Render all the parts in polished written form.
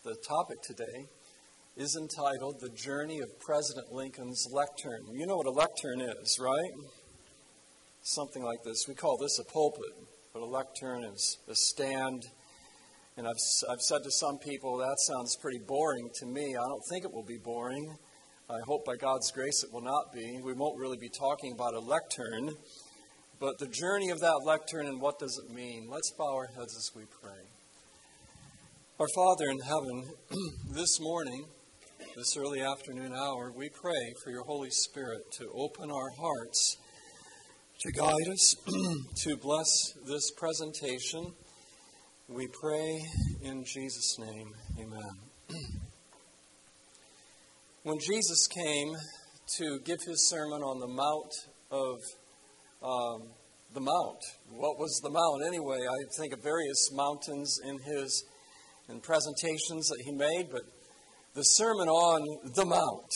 The topic today is entitled The Journey of President Lincoln's Lectern. You know what a lectern is, right? Something like this. We call this a pulpit, but a lectern is a stand. And I've said to some people, that sounds pretty boring to me. I don't think it will be boring. I hope by God's grace it will not be. We won't really be talking about a lectern, but the journey of that lectern and what does it mean. Let's bow our heads as we pray. Our Father in heaven, this morning, this early afternoon hour, we pray for your Holy Spirit to open our hearts, to guide us, to bless this presentation. We pray in Jesus' name. Amen. When Jesus came to give his sermon on the Mount of the Mount, what was the Mount anyway? I think of various mountains in presentations that he made, but the Sermon on the Mount.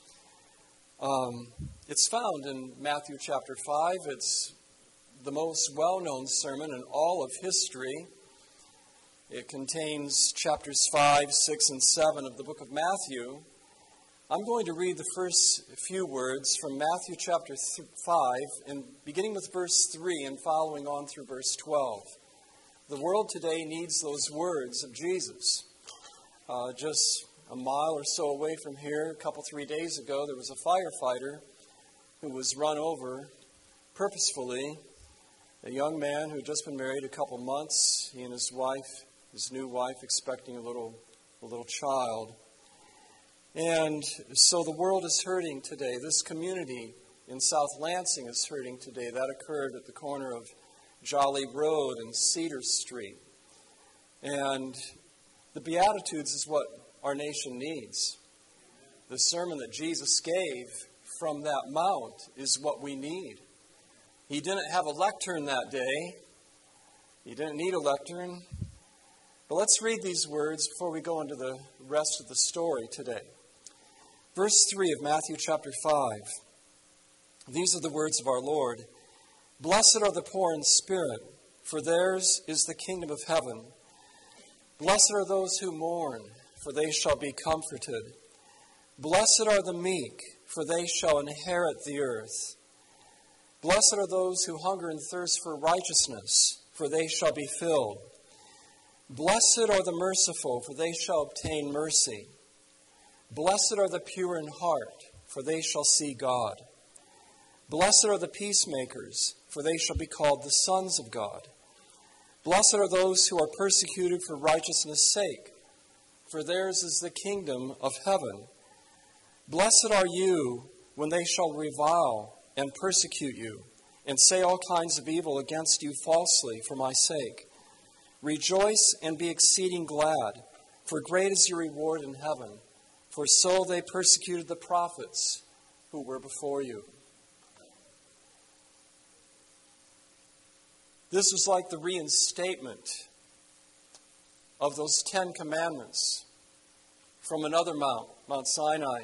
It's found in Matthew chapter 5. It's the most well-known sermon in all of history. It contains chapters 5, 6, and 7 of the book of Matthew. I'm going to read the first few words from Matthew chapter 5, and beginning with verse 3 and following on through verse 12. The world today needs those words of Jesus. Just a mile or so away from here, a 3 days ago, there was a firefighter who was run over purposefully. A young man who had just been married a couple months. He and his wife, his new wife, expecting a little child. And so the world is hurting today. This community in South Lansing is hurting today. That occurred at the corner of Jolly Road and Cedar Street. And the Beatitudes is what our nation needs. The sermon that Jesus gave from that mount is what we need. He didn't have a lectern that day. He didn't need a lectern. But let's read these words before we go into the rest of the story today. Verse 3 of Matthew chapter 5. These are the words of our Lord. Blessed are the poor in spirit, for theirs is the kingdom of heaven. Blessed are those who mourn, for they shall be comforted. Blessed are the meek, for they shall inherit the earth. Blessed are those who hunger and thirst for righteousness, for they shall be filled. Blessed are the merciful, for they shall obtain mercy. Blessed are the pure in heart, for they shall see God. Blessed are the peacemakers, for they shall be called the sons of God. Blessed are those who are persecuted for righteousness' sake, for theirs is the kingdom of heaven. Blessed are you when they shall revile and persecute you, and say all kinds of evil against you falsely for my sake. Rejoice and be exceeding glad, for great is your reward in heaven. For so they persecuted the prophets who were before you. This was like the reinstatement of those 10 commandments from another mount, Mount Sinai.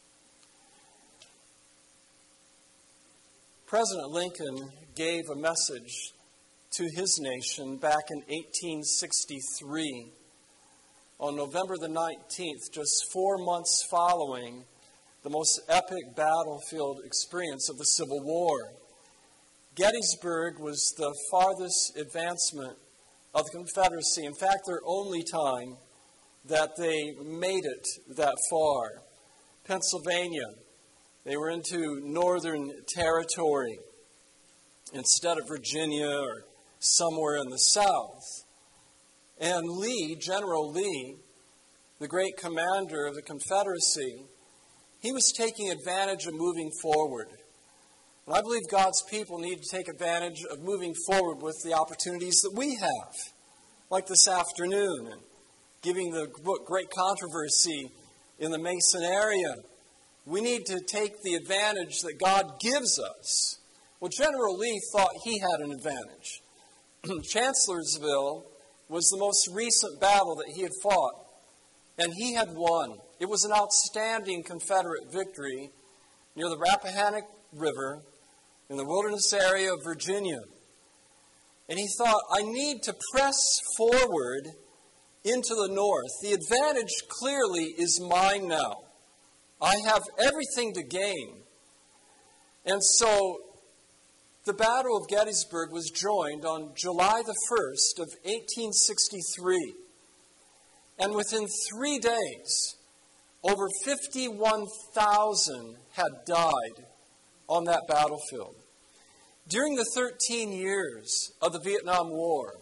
President Lincoln gave a message to his nation back in 1863. On November the 19th, just 4 months following the most epic battlefield experience of the Civil War. Gettysburg was the farthest advancement of the Confederacy. In fact, their only time that they made it that far. Pennsylvania, they were into Northern Territory instead of Virginia or somewhere in the South. And Lee, General Lee, the great commander of the Confederacy, he was taking advantage of moving forward. And I believe God's people need to take advantage of moving forward with the opportunities that we have, like this afternoon, and giving the great controversy in the Mason area. We need to take the advantage that God gives us. Well, General Lee thought he had an advantage. Chancellorsville was the most recent battle that he had fought, and he had won. It was an outstanding Confederate victory near the Rappahannock River in the wilderness area of Virginia. And he thought, I need to press forward into the north. The advantage clearly is mine now. I have everything to gain. And so the Battle of Gettysburg was joined on July the 1st of 1863. And within 3 days, over 51,000 had died on that battlefield. During the 13 years of the Vietnam War,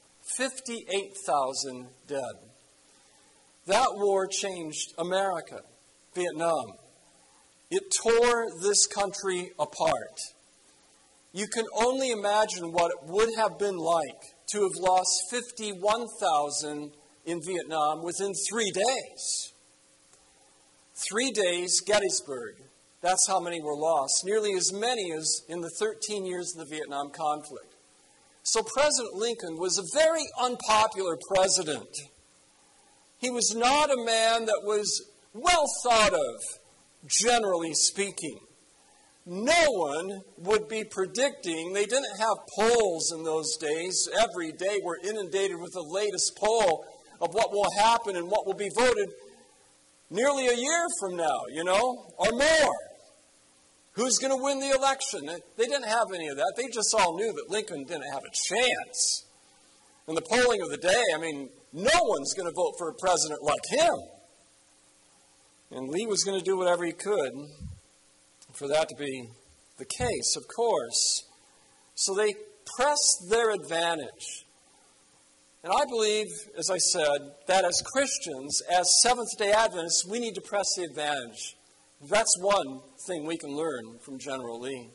58,000 dead. That war changed America, Vietnam. It tore this country apart. You can only imagine what it would have been like to have lost 51,000 in Vietnam within 3 days. 3 days, Gettysburg. That's how many were lost. Nearly as many as in the 13 years of the Vietnam conflict. So President Lincoln was a very unpopular president. He was not a man that was well thought of, generally speaking. No one would be predicting, they didn't have polls in those days. Every day we're inundated with the latest poll of what will happen and what will be voted nearly a year from now, or more. Who's going to win the election? They didn't have any of that. They just all knew that Lincoln didn't have a chance. In the polling of the day, no one's going to vote for a president like him. And Lee was going to do whatever he could for that to be the case, of course. So they pressed their advantage. And I believe, as I said, that as Christians, as Seventh-day Adventists, we need to press the advantage. That's one thing we can learn from General Lee.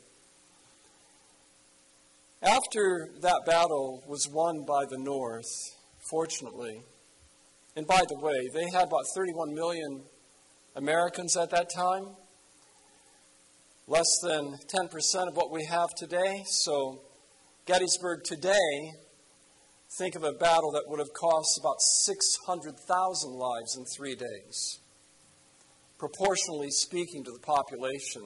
After that battle was won by the North, fortunately, and by the way, they had about 31 million Americans at that time, less than 10% of what we have today. So Gettysburg today, think of a battle that would have cost about 600,000 lives in 3 days, proportionally speaking to the population.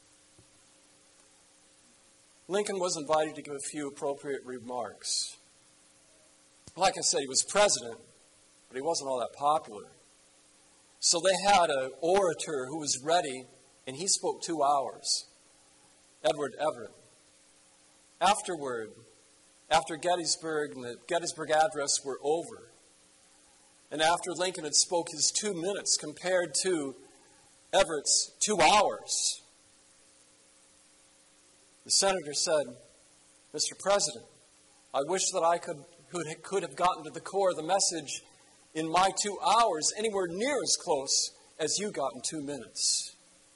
Lincoln was invited to give a few appropriate remarks. Like I said, he was president, but he wasn't all that popular. So they had an orator who was ready, and he spoke 2 hours, Edward Everett. Afterward, after Gettysburg and the Gettysburg Address were over, and after Lincoln had spoke his 2 minutes compared to Everett's 2 hours, the senator said, "Mr. President, I wish that I could have gotten to the core of the message in my 2 hours anywhere near as close as you got in 2 minutes."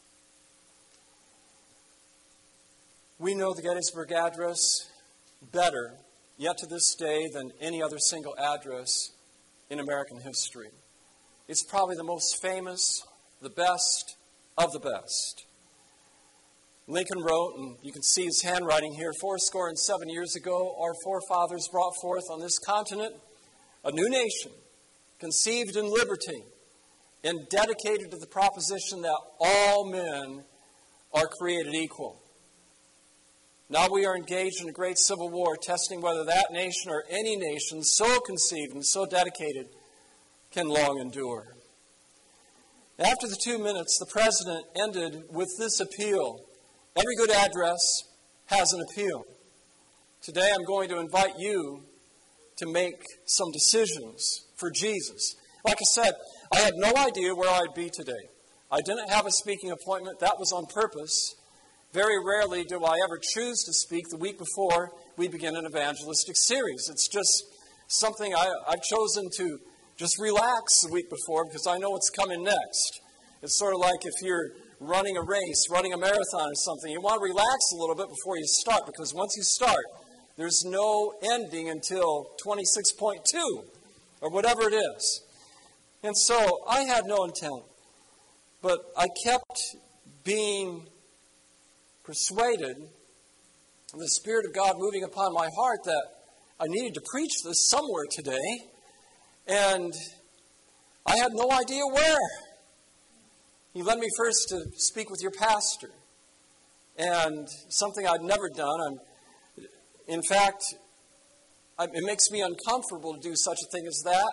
We know the Gettysburg Address better, yet to this day, than any other single address in American history. It's probably the most famous, the best of the best. Lincoln wrote, and you can see his handwriting here, 77 years ago, our forefathers brought forth on this continent a new nation, conceived in liberty, and dedicated to the proposition that all men are created equal. Now we are engaged in a great civil war, testing whether that nation or any nation so conceived and so dedicated can long endure. After the 2 minutes, the president ended with this appeal. Every good address has an appeal. Today I'm going to invite you to make some decisions for Jesus. Like I said, I had no idea where I'd be today. I didn't have a speaking appointment. That was on purpose. Very rarely do I ever choose to speak the week before we begin an evangelistic series. It's just something I've chosen to just relax the week before because I know what's coming next. It's sort of like if you're running a race, running a marathon or something. You want to relax a little bit before you start because once you start, there's no ending until 26.2 or whatever it is. And so I had no intent, but I kept being persuaded, the Spirit of God moving upon my heart that I needed to preach this somewhere today, and I had no idea where. He led me first to speak with your pastor, and something I'd never done. In fact, it makes me uncomfortable to do such a thing as that,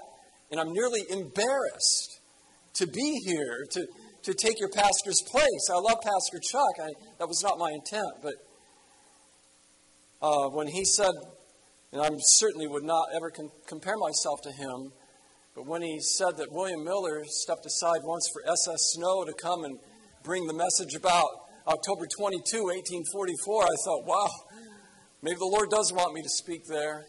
And I'm nearly embarrassed to be here, to take your pastor's place. I love Pastor Chuck. That was not my intent. But when he said, and I certainly would not ever compare myself to him, but when he said that William Miller stepped aside once for S.S. Snow to come and bring the message about October 22, 1844, I thought, wow, maybe the Lord does want me to speak there.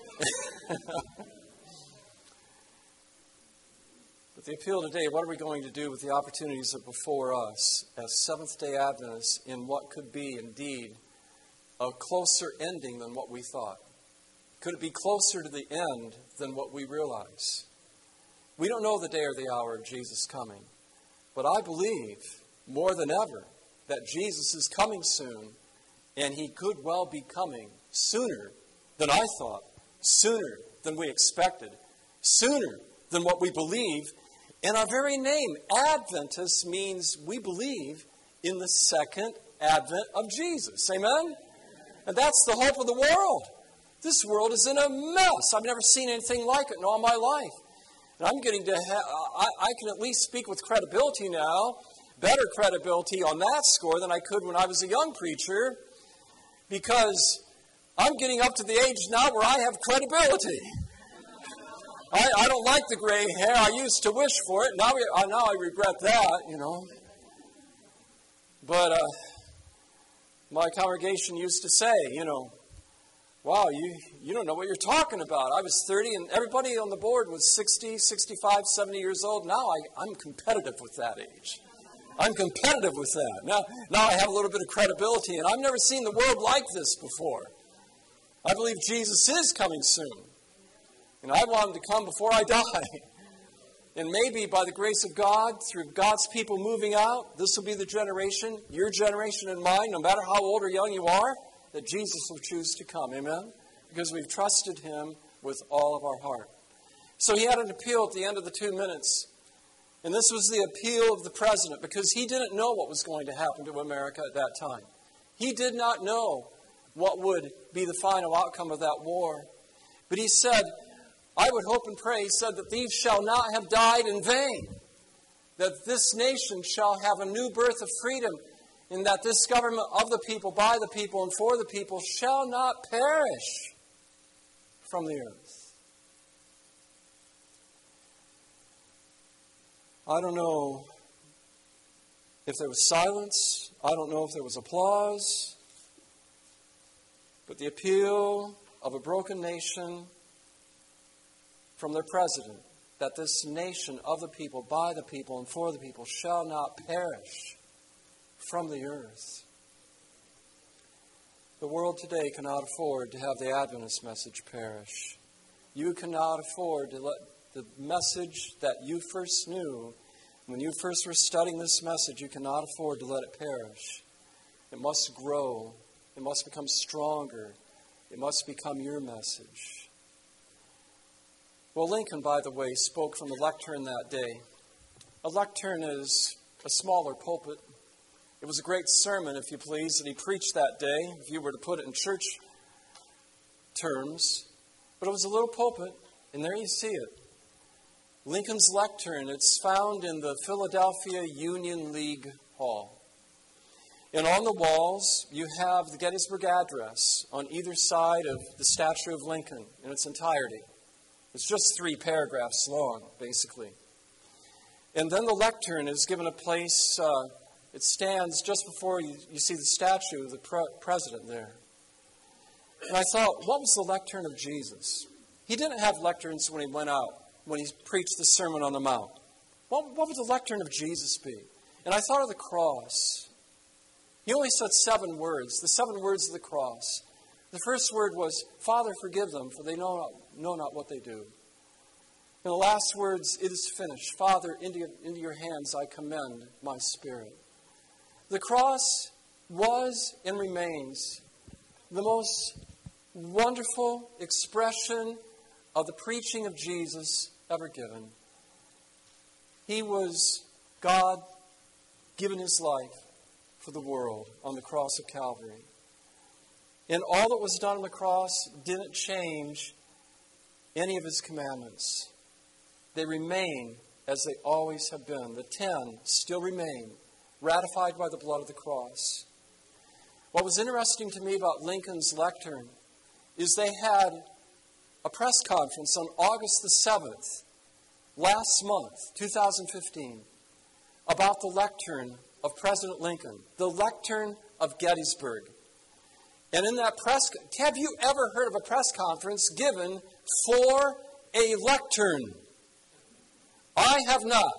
But the appeal today, what are we going to do with the opportunities that are before us as Seventh-day Adventists in what could be indeed a closer ending than what we thought? Could it be closer to the end than what we realize? We don't know the day or the hour of Jesus coming, but I believe more than ever that Jesus is coming soon, and he could well be coming sooner than I thought, sooner than we expected, sooner than what we believe. And our very name, Adventist, means we believe in the second advent of Jesus. Amen? And that's the hope of the world. This world is in a mess. I've never seen anything like it in all my life. And I'm getting to I can at least speak with credibility now, better credibility on that score than I could when I was a young preacher, because I'm getting up to the age now where I have credibility. I don't like the gray hair. I used to wish for it. Now I regret that, you know. But my congregation used to say, you know, wow, you don't know what you're talking about. I was 30 and everybody on the board was 60, 65, 70 years old. Now I'm competitive with that age. I'm competitive with that. Now I have a little bit of credibility, and I've never seen the world like this before. I believe Jesus is coming soon. And I want him to come before I die. And maybe by the grace of God, through God's people moving out, this will be the generation, your generation and mine, no matter how old or young you are, that Jesus will choose to come. Amen? Because we've trusted him with all of our heart. So he had an appeal at the end of the 2 minutes. And this was the appeal of the president, because he didn't know what was going to happen to America at that time. He did not know what would be the final outcome of that war. But he said, I would hope and pray, he said, that these shall not have died in vain, that this nation shall have a new birth of freedom, and that this government of the people, by the people, and for the people shall not perish from the earth. I don't know if there was silence. I don't know if there was applause. But the appeal of a broken nation from their president, that this nation of the people, by the people, and for the people shall not perish from the earth. The world today cannot afford to have the Adventist message perish. You cannot afford to let the message that you first knew, when you first were studying this message, you cannot afford to let it perish. It must grow. It must become stronger. It must become your message. Well, Lincoln, by the way, spoke from the lectern that day. A lectern is a smaller pulpit. It was a great sermon, if you please, that he preached that day, if you were to put it in church terms. But it was a little pulpit, and there you see it. Lincoln's lectern, it's found in the Philadelphia Union League Hall. And on the walls, you have the Gettysburg Address on either side of the statue of Lincoln in its entirety. It's just 3 paragraphs long, basically. And then the lectern is given a place, it stands just before you see the statue of the president there. And I thought, what was the lectern of Jesus? He didn't have lecterns when he went out, when he preached the Sermon on the Mount. What would the lectern of Jesus be? And I thought of the cross. He only said 7 words, the 7 words of the cross. The first word was, Father, forgive them, for they know not what they do. And the last words, it is finished. Father, into your hands I commend my spirit. The cross was and remains the most wonderful expression of the preaching of Jesus ever given. He was God giving his life for the world on the cross of Calvary. And all that was done on the cross didn't change any of his commandments. they remain as they always have been. The 10 still remain, ratified by the blood of the cross. What was interesting to me about Lincoln's lectern is they had a press conference on August the 7th, last month, 2015, about the lectern of President Lincoln, the lectern of Gettysburg. And in that have you ever heard of a press conference given for a lectern? I have not.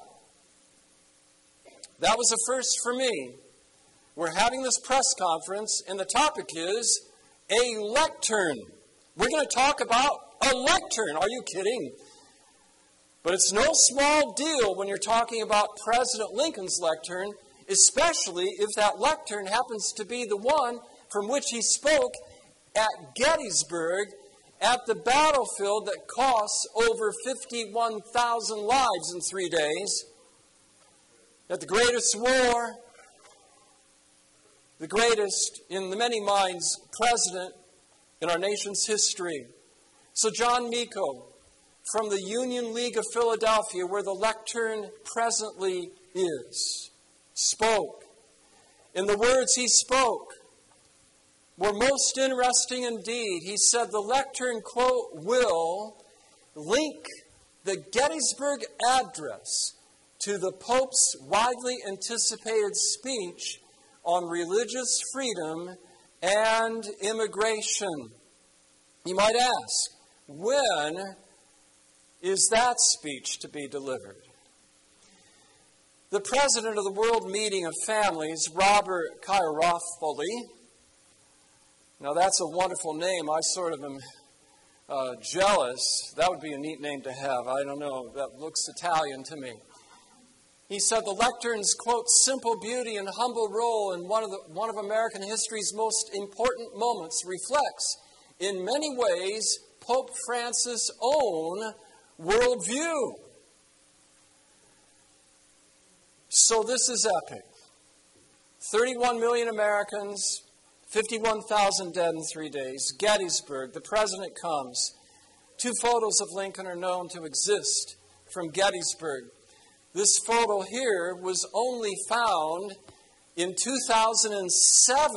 That was a first for me. We're having this press conference, and the topic is a lectern. We're going to talk about a lectern. Are you kidding? But it's no small deal when you're talking about President Lincoln's lectern, especially if that lectern happens to be the one from which he spoke at Gettysburg, at the battlefield that costs over 51,000 lives in 3 days, at the greatest war, the greatest, in the many minds, president in our nation's history. So John Miko, from the Union League of Philadelphia, where the lectern presently is, spoke. And the words he spoke were most interesting indeed. He said the lectern, quote, will link the Gettysburg Address to the Pope's widely anticipated speech on religious freedom and immigration. You might ask, when is that speech to be delivered? The president of the World Meeting of Families, Robert Chiarofoli. Now that's a wonderful name. I sort of am jealous. That would be a neat name to have. I don't know. That looks Italian to me. He said the lectern's, quote, simple beauty and humble role in one of American history's most important moments reflects, in many ways, Pope Francis' own worldview. So this is epic. 31 million Americans, 51,000 dead in 3 days. Gettysburg, the president comes. 2 photos of Lincoln are known to exist from Gettysburg. This photo here was only found in 2007.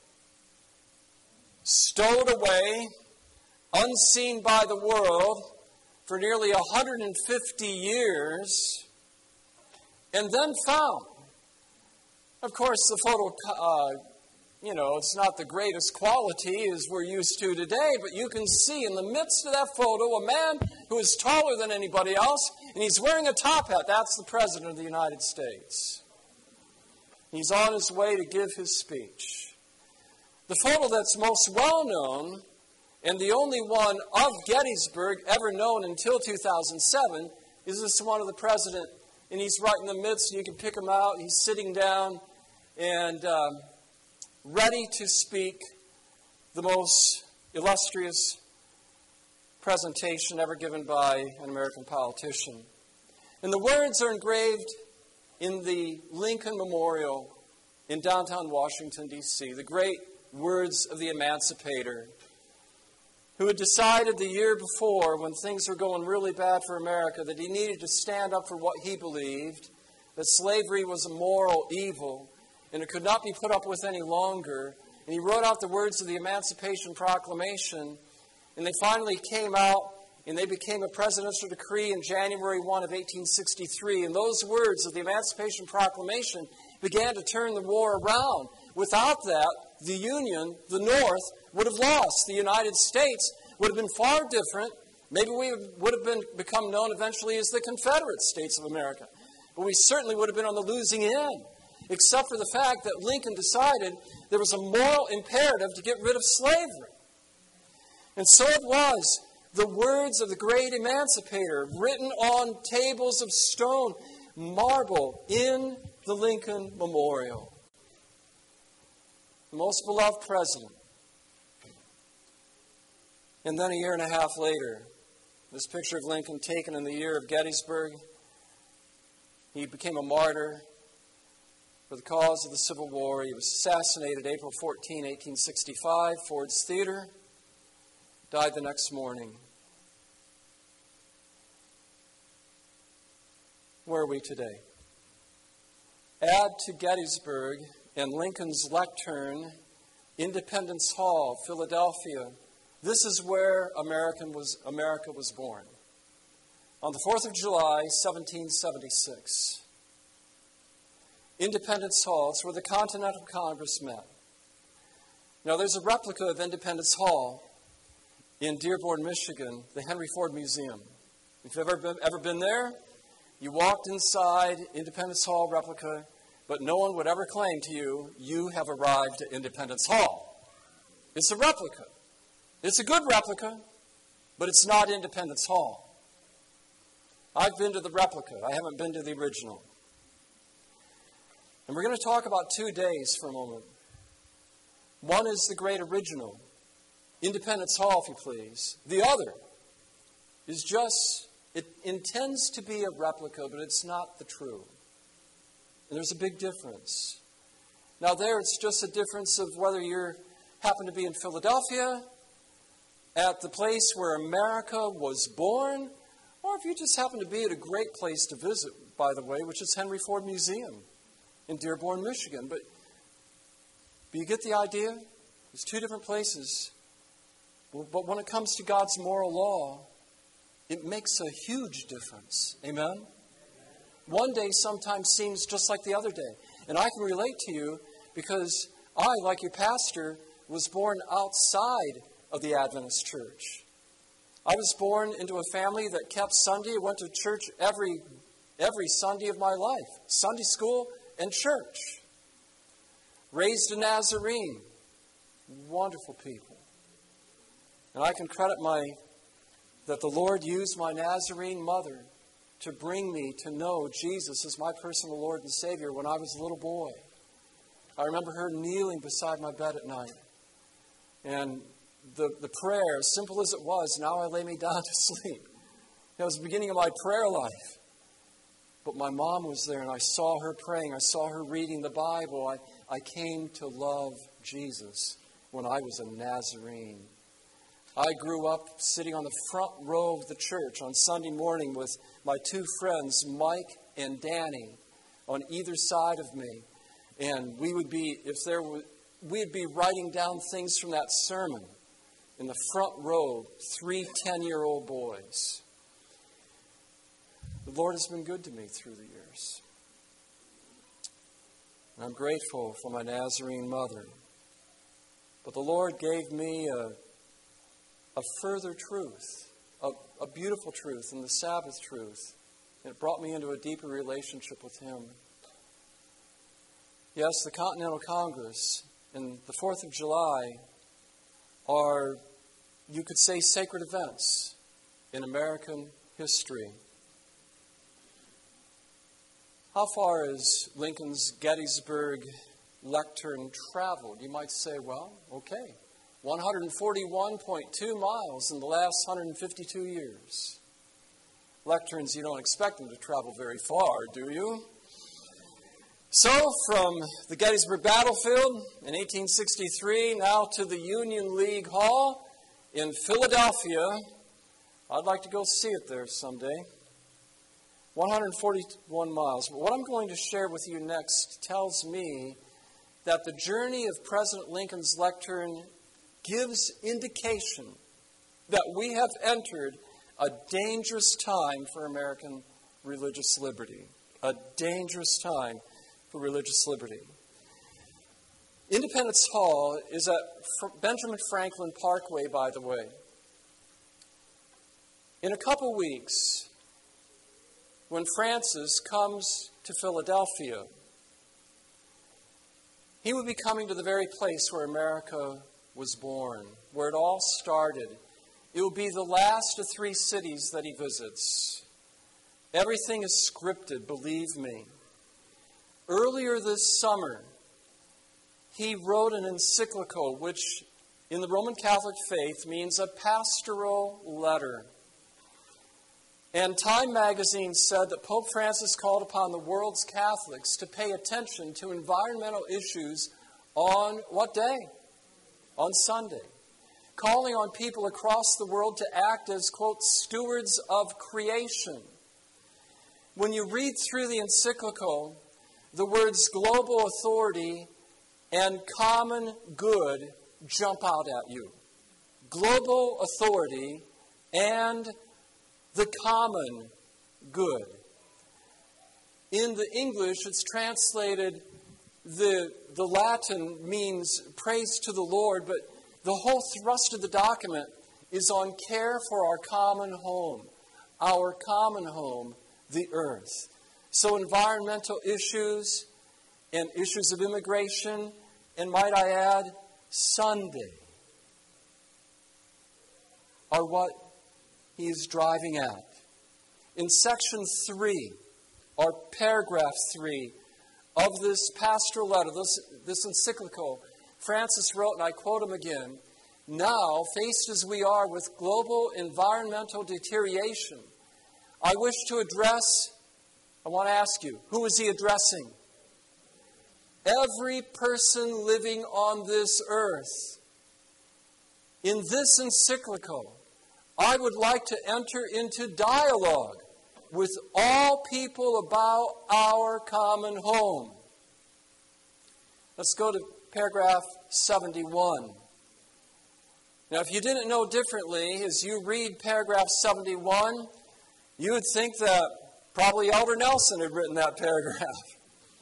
Stowed away, unseen by the world, for nearly 150 years, and then found. Of course, the photo, it's not the greatest quality as we're used to today, but you can see in the midst of that photo a man who is taller than anybody else, and he's wearing a top hat. That's the President of the United States. He's on his way to give his speech. The photo that's most well known, and the only one of Gettysburg ever known until 2007, is this one of the President, and he's right in the midst, and you can pick him out. He's sitting down and ready to speak the most illustrious presentation ever given by an American politician. And the words are engraved in the Lincoln Memorial in downtown Washington, D.C., the great words of the emancipator, who had decided the year before, when things were going really bad for America, that he needed to stand up for what he believed, that slavery was a moral evil, and it could not be put up with any longer. And he wrote out the words of the Emancipation Proclamation, and they finally came out, and they became a presidential decree in January 1 of 1863. And those words of the Emancipation Proclamation began to turn the war around. Without that, the Union, the North, would have lost. The United States would have been far different. Maybe we would have become known eventually as the Confederate States of America. But we certainly would have been on the losing end, except for the fact that Lincoln decided there was a moral imperative to get rid of slavery. And so it was. The words of the great emancipator, written on tables of stone, marble in the Lincoln Memorial. The most beloved president. And then a year and a half later, this picture of Lincoln taken in the year of Gettysburg, he became a martyr for the cause of the Civil War. He was assassinated April 14, 1865, Ford's Theater. Died the next morning. Where are we today? Add to Gettysburg and Lincoln's lectern, Independence Hall, Philadelphia. This is where America was born. On the 4th of July, 1776. Independence Hall, it's where the Continental Congress met. Now, there's a replica of Independence Hall in Dearborn, Michigan, the Henry Ford Museum. If you've ever been there, you walked inside Independence Hall replica, but no one would ever claim to you, you have arrived at Independence Hall. It's a replica. It's a good replica, but it's not Independence Hall. I've been to the replica. I haven't been to the original. And we're going to talk about 2 days for a moment. One is the great original, Independence Hall, if you please. The other is just, it intends to be a replica, but it's not the true. And there's a big difference. Now there, it's just a difference of whether you happen to be in Philadelphia, at the place where America was born, or if you just happen to be at a great place to visit, by the way, which is Henry Ford Museum in Dearborn, Michigan. But you get the idea? There's 2 different places. But when it comes to God's moral law, it makes a huge difference. Amen? One day sometimes seems just like the other day. And I can relate to you because I, like your pastor, was born outside of the Adventist church. I was born into a family that kept Sunday. I went to church every Sunday of my life. Sunday school and church. Raised a Nazarene. Wonderful people. And I can credit that the Lord used my Nazarene mother to bring me to know Jesus as my personal Lord and Savior when I was a little boy. I remember her kneeling beside my bed at night. And the prayer, as simple as it was, now I lay me down to sleep. It was the beginning of my prayer life. But my mom was there and I saw her praying. I saw her reading the Bible. I came to love Jesus when I was a Nazarene. I grew up sitting on the front row of the church on Sunday morning with my 2 friends, Mike and Danny, on either side of me. And we'd be writing down things from that sermon in the front row, 3 10-year-old boys. The Lord has been good to me through the years. And I'm grateful for my Nazarene mother. But the Lord gave me a further truth, a beautiful truth in the Sabbath truth. And it brought me into a deeper relationship with Him. Yes, the Continental Congress and the 4th of July are, you could say, sacred events in American history. How far has Lincoln's Gettysburg lectern traveled? You might say, well, okay, 141.2 miles in the last 152 years. Lecterns, you don't expect them to travel very far, do you? So, from the Gettysburg battlefield in 1863 now to the Union League Hall in Philadelphia. I'd like to go see it there someday. 141 miles. But what I'm going to share with you next tells me that the journey of President Lincoln's lectern gives indication that we have entered a dangerous time for American religious liberty. A dangerous time for religious liberty. Independence Hall is at Benjamin Franklin Parkway, by the way. In a couple weeks, when Francis comes to Philadelphia, he will be coming to the very place where America was born, where it all started. It will be the last of 3 cities that he visits. Everything is scripted, believe me. Earlier this summer, he wrote an encyclical, which in the Roman Catholic faith means a pastoral letter. And Time magazine said that Pope Francis called upon the world's Catholics to pay attention to environmental issues on what day? On Sunday. Calling on people across the world to act as, quote, stewards of creation. when you read through the encyclical, the words global authority and common good jump out at you. Global authority and the common good. In the English, it's translated, the Latin means praise to the Lord, but the whole thrust of the document is on care for our common home, the earth. So environmental issues and issues of immigration, and might I add, Sunday, are what he is driving at. In section 3, or paragraph 3 of this pastoral letter, this encyclical, Francis wrote, and I quote him again, "Now, faced as we are with global environmental deterioration, I want to ask you, who is he addressing? Every person living on this earth. In this encyclical, I would like to enter into dialogue with all people about our common home." Let's go to paragraph 71. Now, if you didn't know differently, as you read paragraph 71, you would think that probably Elder Nelson had written that paragraph.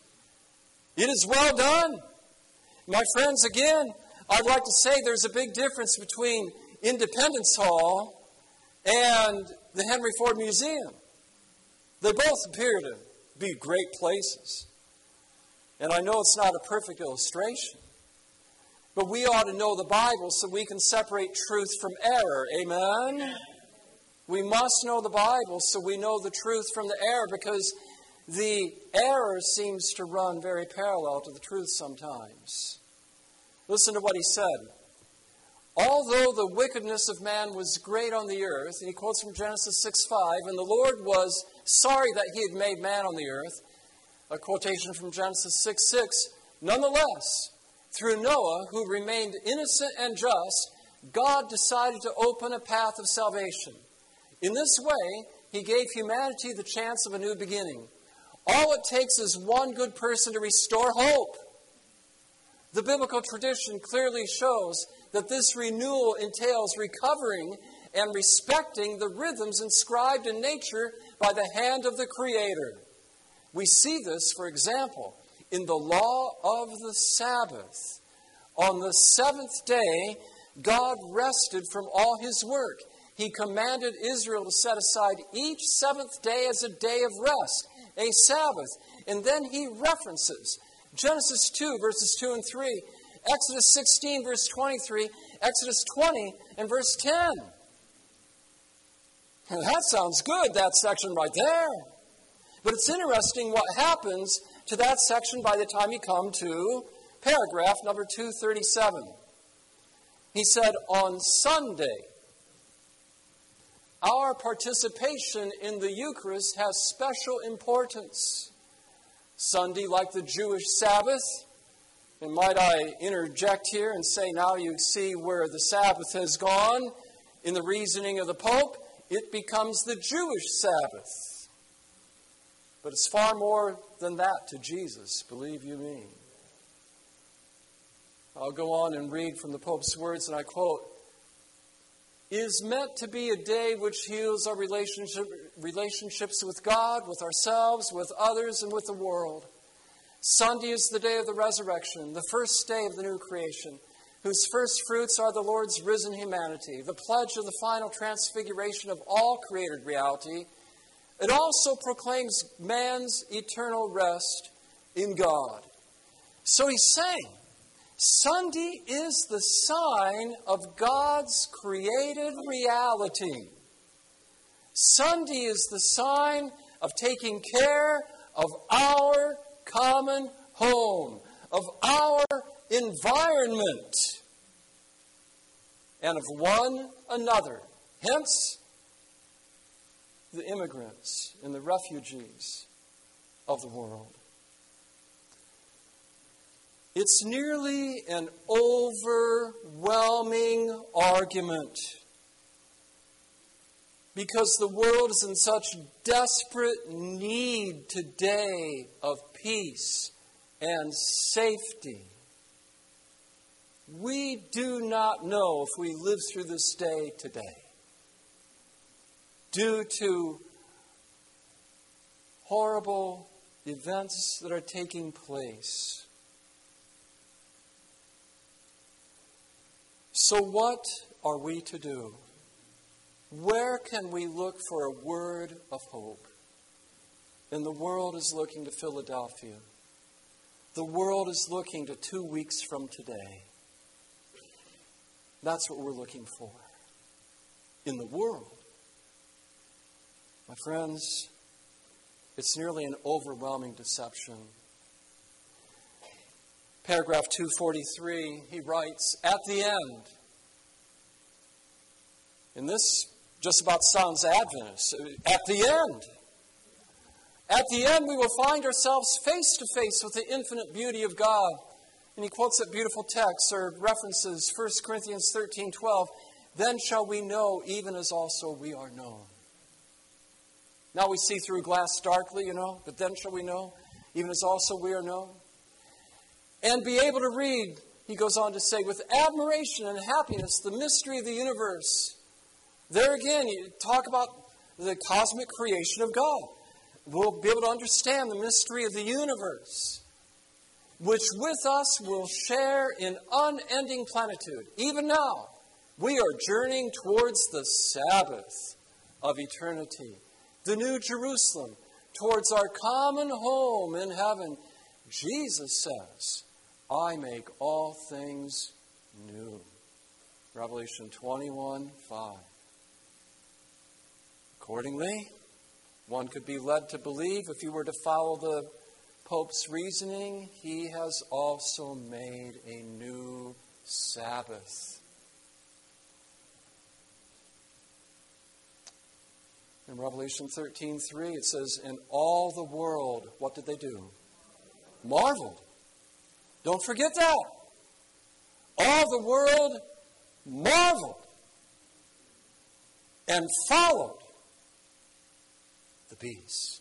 It is well done. My friends, again, I'd like to say there's a big difference between Independence Hall and the Henry Ford Museum. They both appear to be great places. And I know it's not a perfect illustration, but we ought to know the Bible so we can separate truth from error. Amen? We must know the Bible so we know the truth from the error, because the error seems to run very parallel to the truth sometimes. Listen to what he said. "Although the wickedness of man was great on the earth," and he quotes from Genesis 6:5, "and the Lord was sorry that he had made man on the earth," a quotation from Genesis 6:6, "nonetheless, through Noah, who remained innocent and just, God decided to open a path of salvation. In this way, he gave humanity the chance of a new beginning. All it takes is one good person to restore hope. The biblical tradition clearly shows that this renewal entails recovering and respecting the rhythms inscribed in nature by the hand of the Creator. We see this, for example, in the law of the Sabbath. On the seventh day, God rested from all his work. He commanded Israel to set aside each seventh day as a day of rest, a Sabbath. And then he references Genesis 2, verses 2 and 3, Exodus 16, verse 23, Exodus 20, and verse 10. That sounds good, that section right there. But it's interesting what happens to that section by the time you come to paragraph number 237. He said, on Sunday, our participation in the Eucharist has special importance. Sunday, like the Jewish Sabbath, and might I interject here and say now you see where the Sabbath has gone in the reasoning of the Pope, it becomes the Jewish Sabbath. But it's far more than that to Jesus, believe you me. I'll go on and read from the Pope's words, and I quote, "Is meant to be a day which heals our relationships with God, with ourselves, with others, and with the world. Sunday is the day of the resurrection, the first day of the new creation, whose first fruits are the Lord's risen humanity, the pledge of the final transfiguration of all created reality. It also proclaims man's eternal rest in God." So he's saying, Sunday is the sign of God's created reality. Sunday is the sign of taking care of our common home, of our environment, and of one another. Hence, the immigrants and the refugees of the world. It's nearly an overwhelming argument because the world is in such desperate need today of peace and safety. We do not know if we live through this day today, due to horrible events that are taking place. So what are we to do? Where can we look for a word of hope? And the world is looking to Philadelphia. The world is looking to 2 weeks from today. That's what we're looking for in the world. My friends, it's nearly an overwhelming deception. Paragraph 243, he writes, at the end, and this just about sounds Adventist, at the end we will find ourselves face to face with the infinite beauty of God. And he quotes that beautiful text or references 1 Corinthians 13:12. Then shall we know, even as also we are known. Now we see through glass darkly, but then shall we know, even as also we are known. And be able to read, he goes on to say, with admiration and happiness, the mystery of the universe. There again, you talk about the cosmic creation of God. We'll be able to understand the mystery of the universe, which with us will share in unending plenitude. Even now, we are journeying towards the Sabbath of eternity, the New Jerusalem, towards our common home in heaven. Jesus says, I make all things new. Revelation 21:5. Accordingly, one could be led to believe, if you were to follow the Pope's reasoning, he has also made a new Sabbath. In Revelation 13:3, it says, and all the world, what did they do? Marveled. Don't forget that. All the world marveled and followed the beast.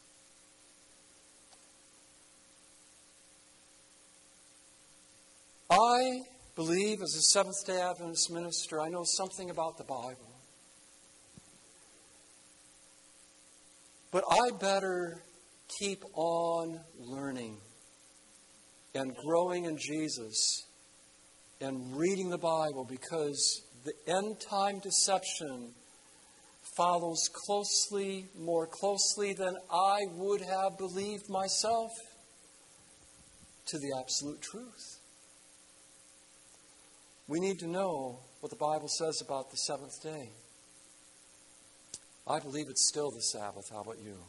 I believe, as a Seventh-day Adventist minister, I know something about the Bible. But I better keep on learning and growing in Jesus and reading the Bible, because the end-time deception follows closely, more closely than I would have believed myself, to the absolute truth. We need to know what the Bible says about the seventh day. I believe it's still the Sabbath. How about you?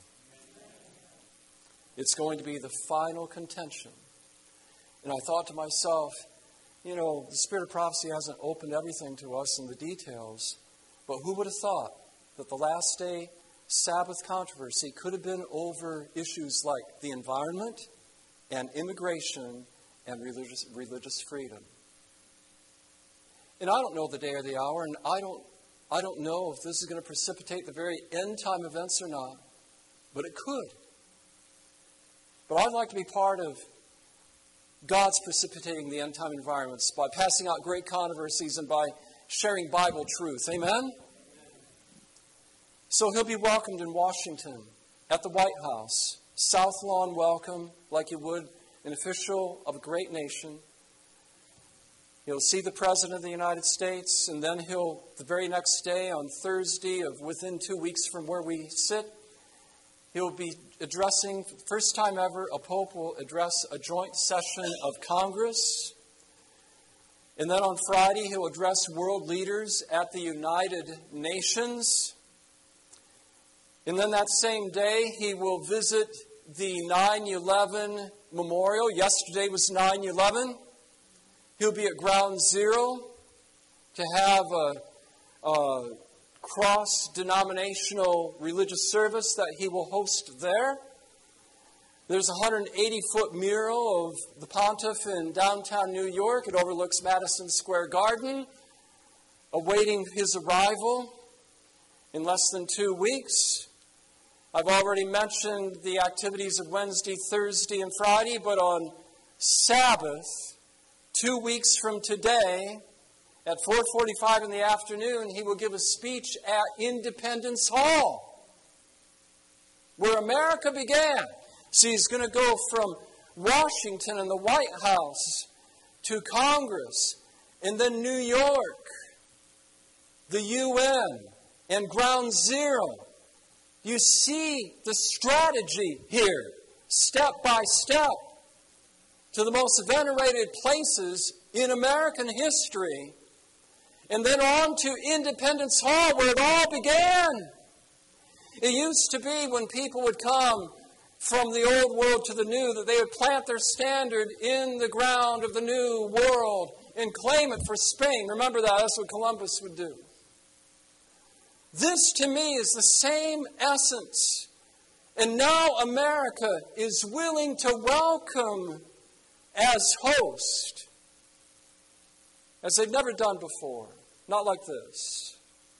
It's going to be the final contention. And I thought to myself, the Spirit of prophecy hasn't opened everything to us in the details, but who would have thought that the last day Sabbath controversy could have been over issues like the environment and immigration and religious freedom? And I don't know the day or the hour, and I don't know if this is going to precipitate the very end-time events or not, but it could. But I'd like to be part of God's precipitating the end-time environments by passing out great controversies and by sharing Bible truth. Amen? So he'll be welcomed in Washington, at the White House. South Lawn welcome, like you would an official of a great nation. He'll see the President of the United States, and then the very next day, on Thursday of within 2 weeks from where we sit, he'll be addressing, for the first time ever, a Pope will address a joint session of Congress. And then on Friday, he'll address world leaders at the United Nations. And then that same day, he will visit the 9/11 memorial. Yesterday was 9/11. He'll be at Ground Zero to have a cross-denominational religious service that he will host there. There's a 180-foot mural of the Pontiff in downtown New York. It overlooks Madison Square Garden, awaiting his arrival. in less than 2 weeks. I've already mentioned the activities of Wednesday, Thursday, and Friday, but on Sabbath, 2 weeks from today, at 4:45 in the afternoon, he will give a speech at Independence Hall, where America began. So he's going to go from Washington and the White House to Congress, and then New York, the UN, and Ground Zero. You see the strategy here, step by step, to the most venerated places in American history, and then on to Independence Hall, where it all began. It used to be when people would come from the old world to the new, that they would plant their standard in the ground of the new world and claim it for Spain. Remember that? That's what Columbus would do. This, to me, is the same essence. And now America is willing to welcome as host, as they've never done before. Not like this.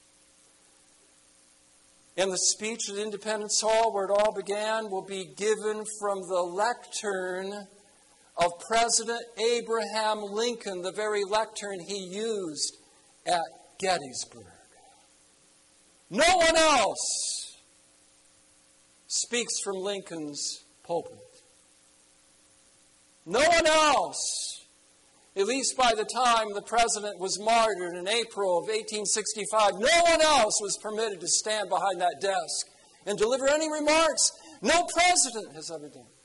And the speech at Independence Hall, where it all began, will be given from the lectern of President Abraham Lincoln, the very lectern he used at Gettysburg. No one else speaks from Lincoln's pulpit. No one else, at least by the time the president was martyred in April of 1865, no one else was permitted to stand behind that desk and deliver any remarks. No president has ever done.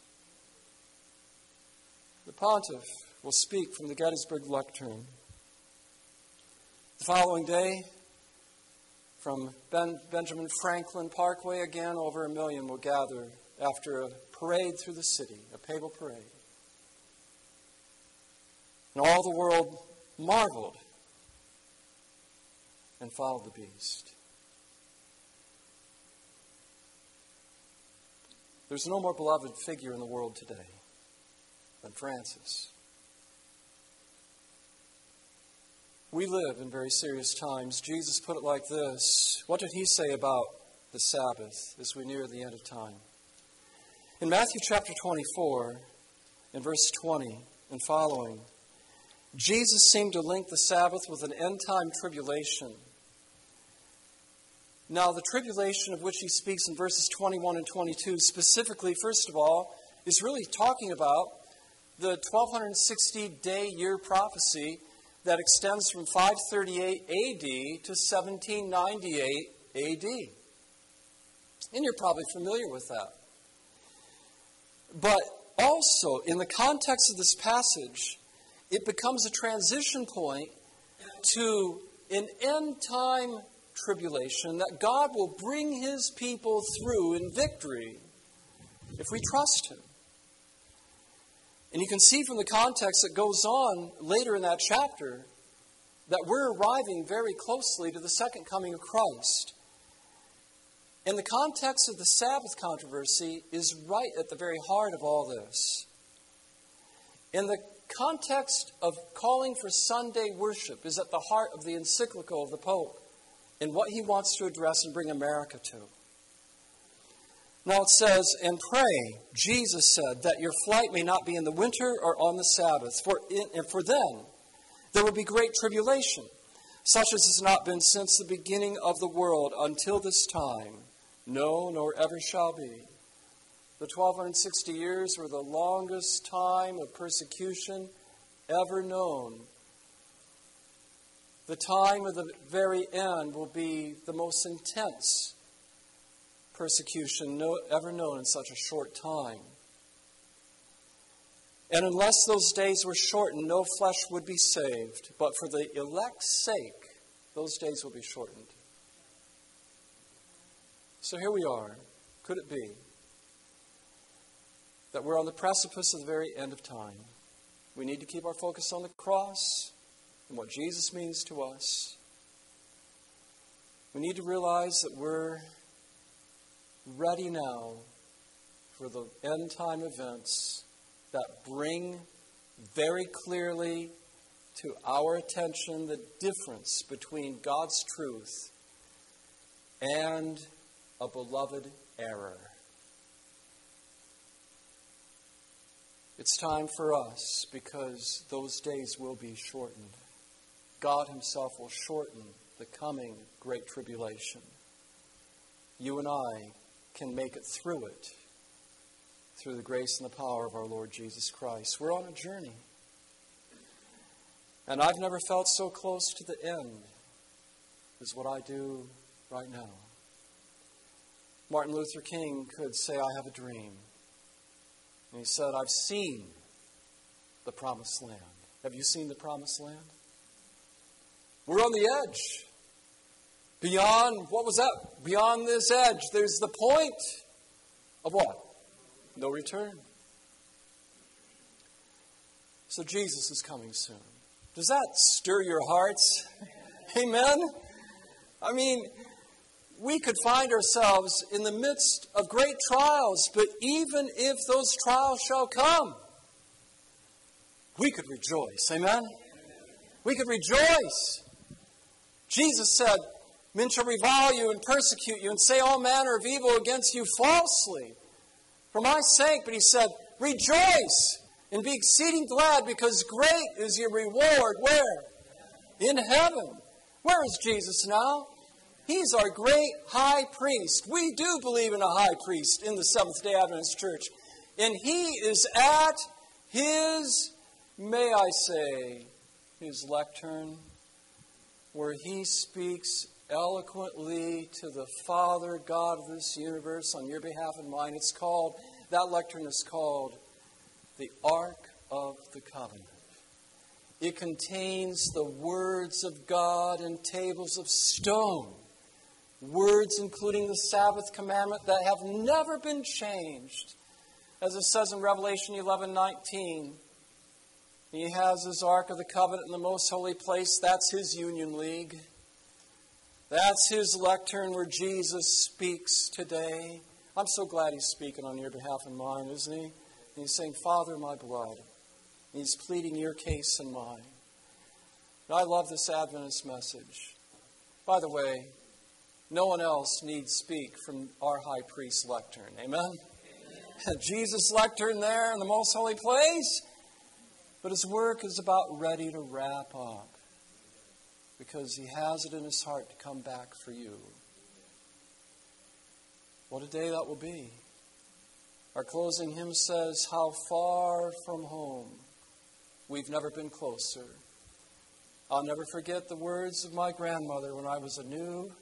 The pontiff will speak from the Gettysburg lectern. The following day, from Benjamin Franklin Parkway, again, over 1 million will gather after a parade through the city, a papal parade. And all the world marveled and followed the beast. There's no more beloved figure in the world today than Francis. We live in very serious times. Jesus put it like this. What did he say about the Sabbath as we near the end of time? In Matthew chapter 24, in verse 20 and following, Jesus seemed to link the Sabbath with an end-time tribulation. Now, the tribulation of which he speaks in verses 21 and 22, specifically, first of all, is really talking about the 1260-day year prophecy that extends from 538 A.D. to 1798 A.D. And you're probably familiar with that. But also, in the context of this passage, it becomes a transition point to an end-time tribulation that God will bring His people through in victory if we trust Him. And you can see from the context that goes on later in that chapter that we're arriving very closely to the second coming of Christ. And the context of the Sabbath controversy is right at the very heart of all this. In the context of calling for Sunday worship is at the heart of the encyclical of the Pope and what he wants to address and bring America to. Now it says, and pray, Jesus said, that your flight may not be in the winter or on the Sabbath, for then there will be great tribulation, such as has not been since the beginning of the world until this time, no, nor ever shall be. The 1260 years were the longest time of persecution ever known. The time of the very end will be the most intense persecution ever known in such a short time. And unless those days were shortened, no flesh would be saved. But for the elect's sake, those days will be shortened. So here we are. Could it be that we're on the precipice of the very end of time? We need to keep our focus on the cross and what Jesus means to us. We need to realize that we're ready now for the end time events that bring very clearly to our attention the difference between God's truth and a beloved error. It's time for us, because those days will be shortened. God himself will shorten the coming great tribulation. You and I can make it through it through the grace and the power of our Lord Jesus Christ. We're on a journey. And I've never felt so close to the end as what I do right now. Martin Luther King could say, I have a dream. And he said, I've seen the promised land. Have you seen the promised land? We're on the edge. Beyond, what was that? Beyond this edge, there's the point of what? No return. So Jesus is coming soon. Does that stir your hearts? Amen? I mean, we could find ourselves in the midst of great trials, but even if those trials shall come, we could rejoice. Amen? We could rejoice. Jesus said, men shall revile you and persecute you and say all manner of evil against you falsely for my sake. But he said, rejoice and be exceeding glad, because great is your reward. Where? In heaven. Where is Jesus now? He's our great high priest. We do believe in a high priest in the Seventh-day Adventist Church. And he is at his, may I say, his lectern, where he speaks eloquently to the Father, God of this universe, on your behalf and mine. That lectern is called the Ark of the Covenant. It contains the words of God in tables of stone. Words including the Sabbath commandment that have never been changed. As it says in Revelation 11:19, he has his Ark of the Covenant in the most holy place. That's his union league. That's his lectern where Jesus speaks today. I'm so glad he's speaking on your behalf and mine, isn't he? And he's saying, Father, my blood. And he's pleading your case and mine. And I love this Adventist message. By the way, no one else needs speak from our high priest's lectern. Amen? Amen. Jesus' lectern there in the most holy place. But his work is about ready to wrap up, because he has it in his heart to come back for you. What a day that will be. Our closing hymn says, how far from home, we've never been closer. I'll never forget the words of my grandmother when I was a new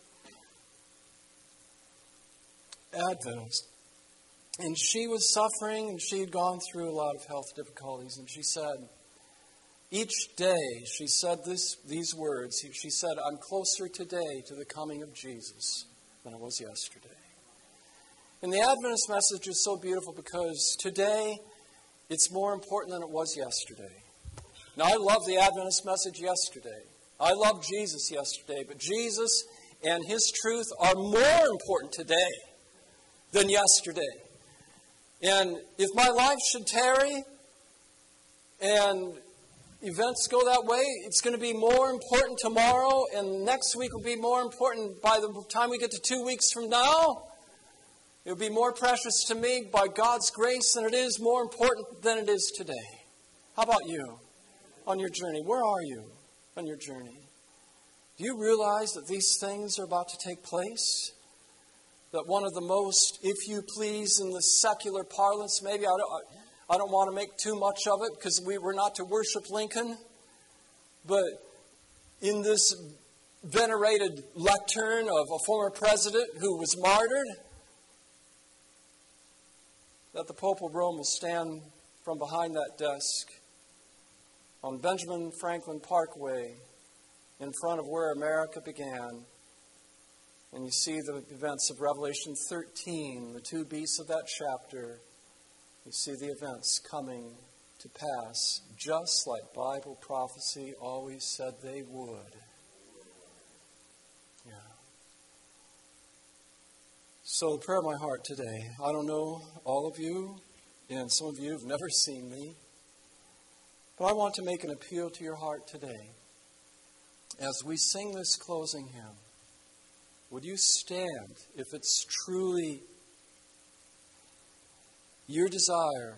Adventist. And she was suffering, and she had gone through a lot of health difficulties. And she said, each day, she said these words. She said, I'm closer today to the coming of Jesus than I was yesterday. And the Adventist message is so beautiful, because today it's more important than it was yesterday. Now, I love the Adventist message yesterday. I loved Jesus yesterday. But Jesus and his truth are more important today than yesterday. And if my life should tarry and events go that way, it's going to be more important tomorrow, and next week will be more important by the time we get to 2 weeks from now. It will be more precious to me by God's grace than it is more important than it is today. How about you on your journey? Where are you on your journey? Do you realize that these things are about to take place? That one of the most, if you please, in the secular parlance, maybe I don't want to make too much of it, because we were not to worship Lincoln, but in this venerated lectern of a former president who was martyred, that the Pope of Rome will stand from behind that desk on Benjamin Franklin Parkway in front of where America began. And you see the events of Revelation 13, the two beasts of that chapter. You see the events coming to pass just like Bible prophecy always said they would. Yeah. So the prayer of my heart today, I don't know all of you, and some of you have never seen me, but I want to make an appeal to your heart today as we sing this closing hymn. Would you stand if it's truly your desire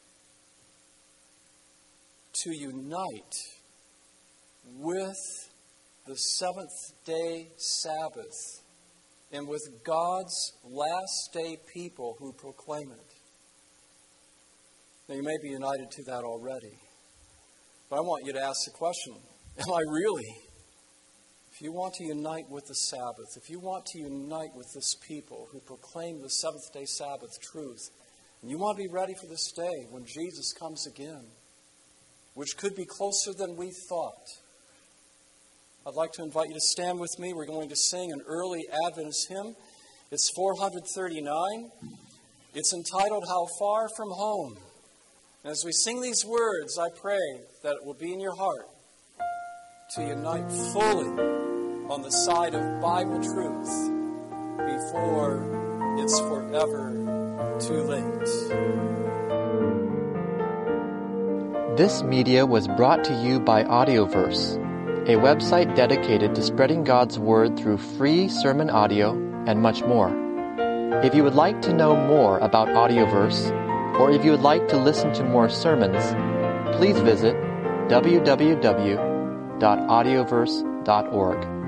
to unite with the seventh-day Sabbath and with God's last-day people who proclaim it? Now, you may be united to that already, but I want you to ask the question, am I really? If you want to unite with the Sabbath, if you want to unite with this people who proclaim the seventh-day Sabbath truth, and you want to be ready for this day when Jesus comes again, which could be closer than we thought, I'd like to invite you to stand with me. We're going to sing an early Adventist hymn. It's 439. It's entitled, How Far From Home. And as we sing these words, I pray that it will be in your heart to unite fully on the side of Bible truth before it's forever too late. This media was brought to you by Audioverse, a website dedicated to spreading God's Word through free sermon audio and much more. If you would like to know more about Audioverse, or if you would like to listen to more sermons, please visit www.audioverse.org.